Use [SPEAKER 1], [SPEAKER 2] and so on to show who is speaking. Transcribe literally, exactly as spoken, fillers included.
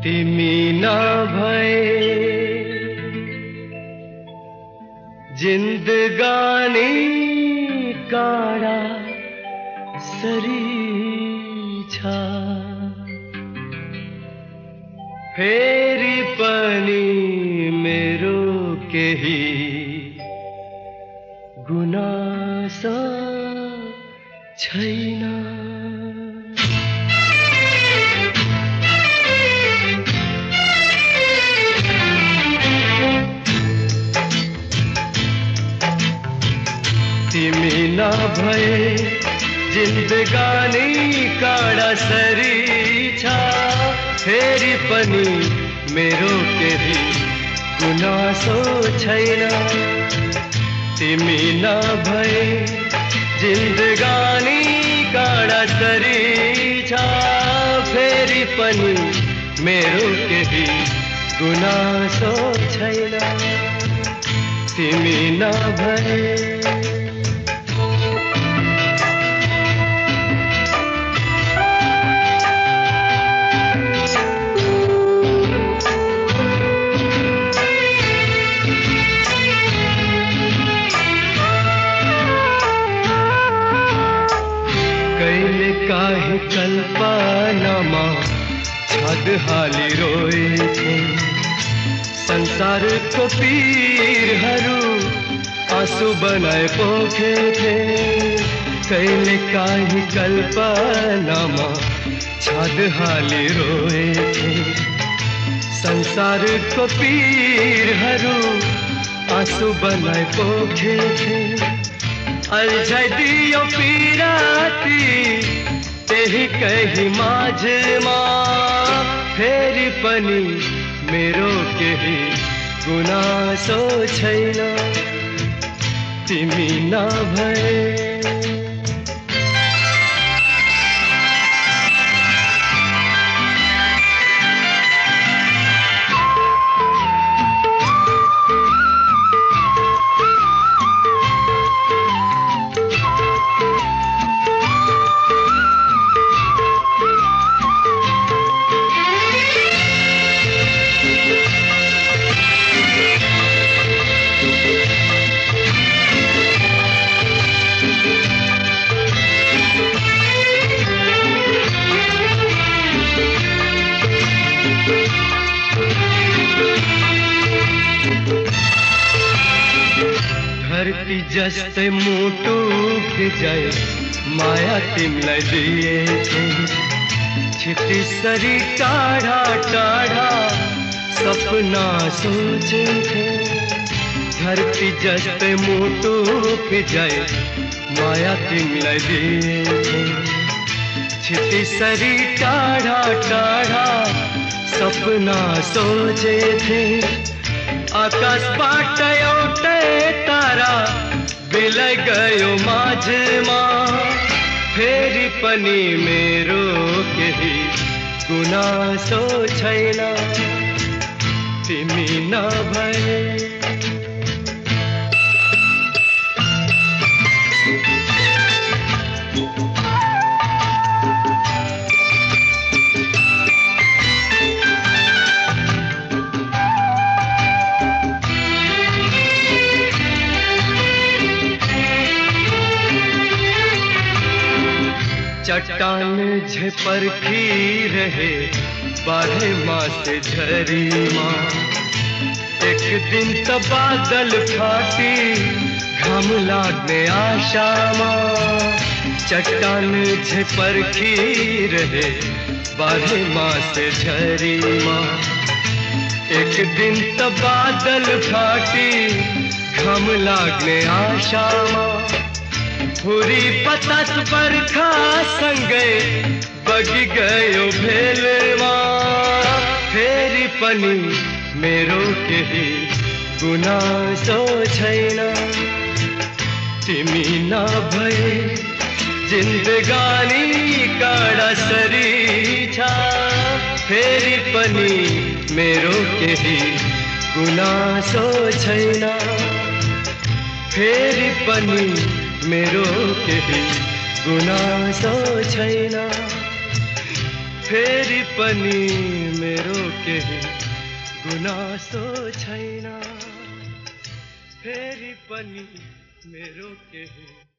[SPEAKER 1] तिमी नभए जिन्दगानी काँडा सरी छ। फेरि पनि मेरो केही गुनासो छैन। तिमी नभए जिन्दगानी काँडा सरी छ। फेरि पनि मेरो केही गुनासो छैन। तिमी नभए जिन्दगानी काँडा सरी छ। फेरि पनि मेरो केही गुनासो छैन। तिमी नभए काहे कल्पनामा छाद हाली रोए। संसारको पीरहरू आँसु बनाए पोखे थे। कहिले काहे कल्पनामा छाद हाली रोए थे। संसारको पीरहरू आँसु बनाए पोखे थे। अल्झाइदियो पिराती त्यही कही माझमा। फेरि पनि मेरो केही गुनासो छैन। तिमी नभए धरती जस्तै मुटु भिजाए माया तिमीलाई दिएथे। छिटिसरी टाढा टाढा सपना सोचेथे। धरती जस्तै मुटु भिजाए माया तिमीलाई दिएथे। छिटिसरी टाढा टाढा सपना सोचेथे। आकाशबाट एउटै तारा बिलाइ गयो माझमा। फेरि पनि मेरो केही गुनासो छैन। तिमी नभए चट्टान झे परखी रहे बारह मास झरी माँ। एक दिन त बादल फाटी घाम लाग्ने आशा माँ। चट्टान झे परखी रहे बारह मास झरी माँ। एक दिन त बादल फाटी घाम लाग्ने आशा माँ। हुरी पतास बर्खा सँगै बगी गयो भेलमा। फेरि पनि मेरो केही गुनासो छैन। तिमी नभए जिन्दगानी काँडा सरी छ। फेरि पनि मेरो केही गुनासो छैन। फेरि पनि मेरो केही गुनासो छैन। फेरि पनि मेरो केही गुनासो छैन फेरि पनि मेरो केही